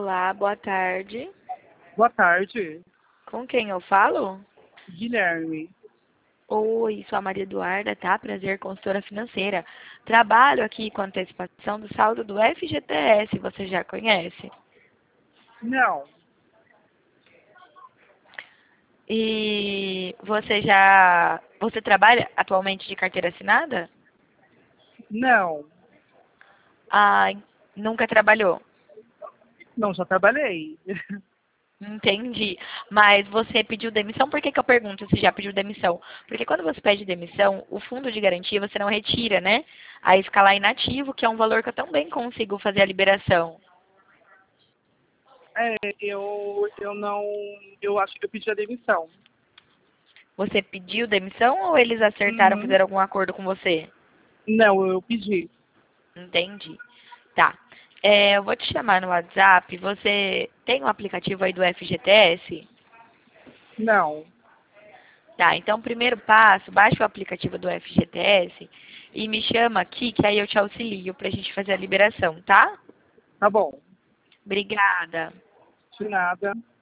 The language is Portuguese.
Olá, boa tarde. Boa tarde, Com quem eu falo? Guilherme. Oi, sou a Maria Eduarda, tá? Prazer, consultora financeira. Trabalho aqui com antecipação do saldo do FGTS, você já conhece? Não, E você trabalha atualmente de carteira assinada? não, Ah, nunca trabalhou. não, já trabalhei. Entendi. Mas você pediu demissão? Por que que eu pergunto se já pediu demissão? Porque quando você pede demissão, o fundo de garantia você não retira, né? Aí fica lá inativo, que é um valor que eu também consigo fazer a liberação. Eu não, eu acho que eu pedi a demissão. Você pediu demissão ou eles acertaram, Uhum. fizeram algum acordo com você? Não, eu pedi. Entendi. Tá. Eu vou te chamar no WhatsApp. Você tem um aplicativo aí do FGTS? Não, Tá, então, primeiro passo, baixa o aplicativo do FGTS e me chama aqui, que aí eu te auxilio pra gente fazer a liberação, tá? tá bom, Obrigada. de nada.